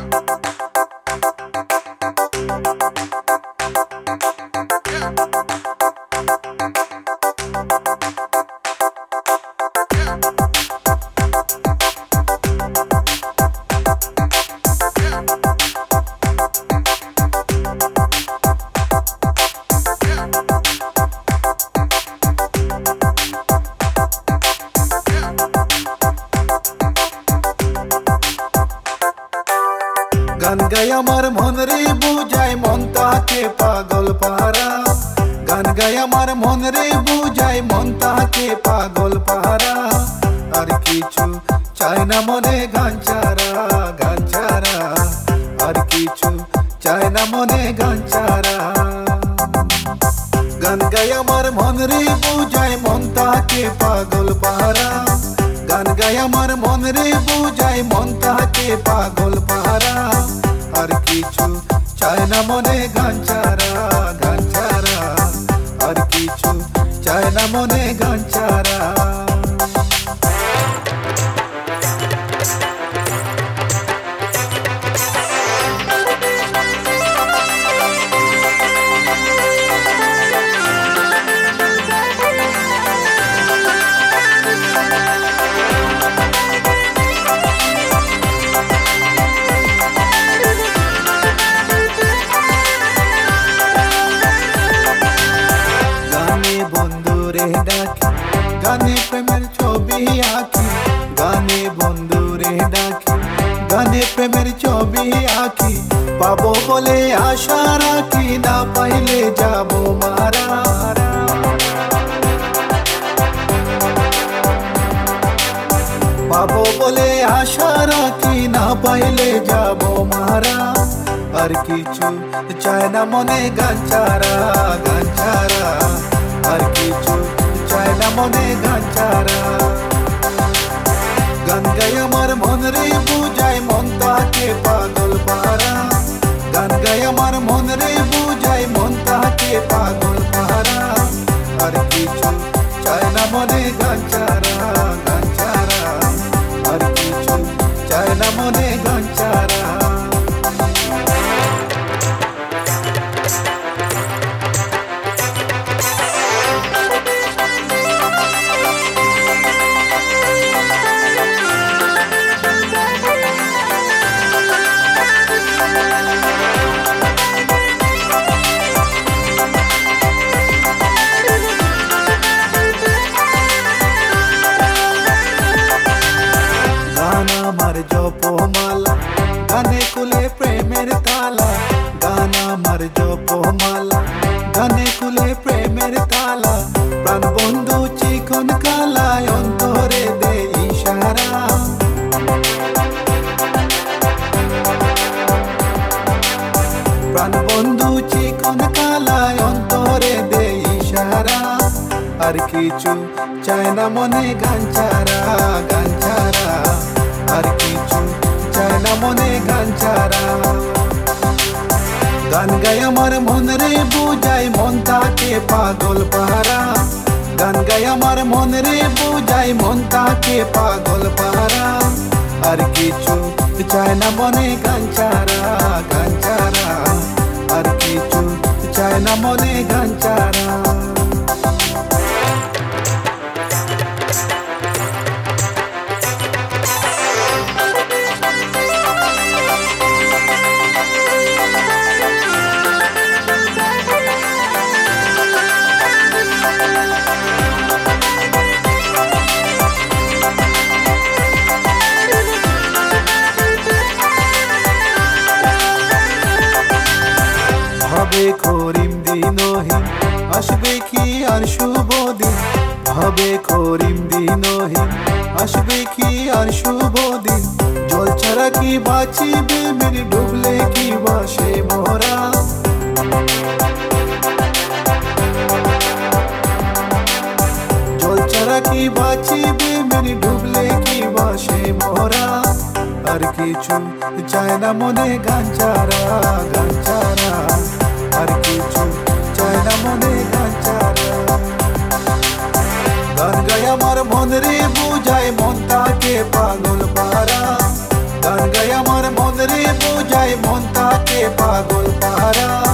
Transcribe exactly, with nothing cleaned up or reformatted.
গান গাই আমার মন রে বুঝায় মন তাকে পাগল পাহারা গান গাই আমার মন রে বুঝায় মন তাকে পাগল পাহারা আর কিছু চাই না মনে গান ছাড়া গান ছাড়া আর কিছু চাই না মনে গান ছাড়া গান গাই আমার মন রে বুঝায় মন তাকে পাগল পাহারা গান গাই আমার মন রে বুঝায় মন তাকে পাগল পাহারা আর কিছু চাই না মনে গান ছাড়া গান ছাড়া আর কিছু চাই না মনে গান ছাড়া গানে প্রেমের ছবি আঁকি গানে বন্ধুরে ডাকি গানে প্রেমের ছবি আঁকি পাবো বলে আশা রাখি না পাইলে যাবো মারা পাবো বলে আশা রাখি না পাইলে যাবো মারা আর কিছু চাই না মনে গান ছাড়া গান ছাড়া আর কিছু চাই না মনে গান ছাড়া গান গাই আমার মন রে বুঝায় মন তাকে পাগল পাহারা গান গাই আমার মন রে বুঝায় মন তাকে পাগল পাহারা আর কিছু চাই না মনে গান ছাড়া গান ছাড়া আর কিছু চাই না মনে গান ছাড়া আমার জপমালা গানে কুলে প্রেমের তালা গান আমার জপমালা গানে কুলে প্রেমের তালা প্রাণ বন্ধু চিকন কালায় অন্তরে দে ইশারা প্রাণ বন্ধু চিকন কালায় অন্তরে দে ইশারা আর কিছু চাই না মনে গান ছাড়া গান ছাড়া আর কিছু চাই না মনে গান ছাড়া গান গাই আমার মন রে বুঝায় মন তাকে পাগল পাহারা গান গাই আমার মন রে বুঝায় মন তাকে পাগল পাহারা আর কিছু চাই না মনে গান ছাড়া গান ছাড়া আর কিছু চাই না মনে গান ছাড়া ভাবে করিম দিনহীন আসবে কি আর শুভ দিন ভাবে করিম দিনহীন আসবে কি আর শুভ দিন জল ছাড়া কি বাঁচিবে মেরে ডুবলে কি বাসে মোরা জল ছাড়া কি বাঁচিবে মেরে ডুবলে কি বাসে মোরা আর কিছু চাই না মনে গান ছাড়া গান ছাড়া আর কিছু চাই না মনে গান ছাড়া গান গাই আমার মন রে বুঝায় মন তাকে পাগল পাহারা গান গাই আমার মন রে বুঝায় বুঝায় মন তাকে পাগল পারা।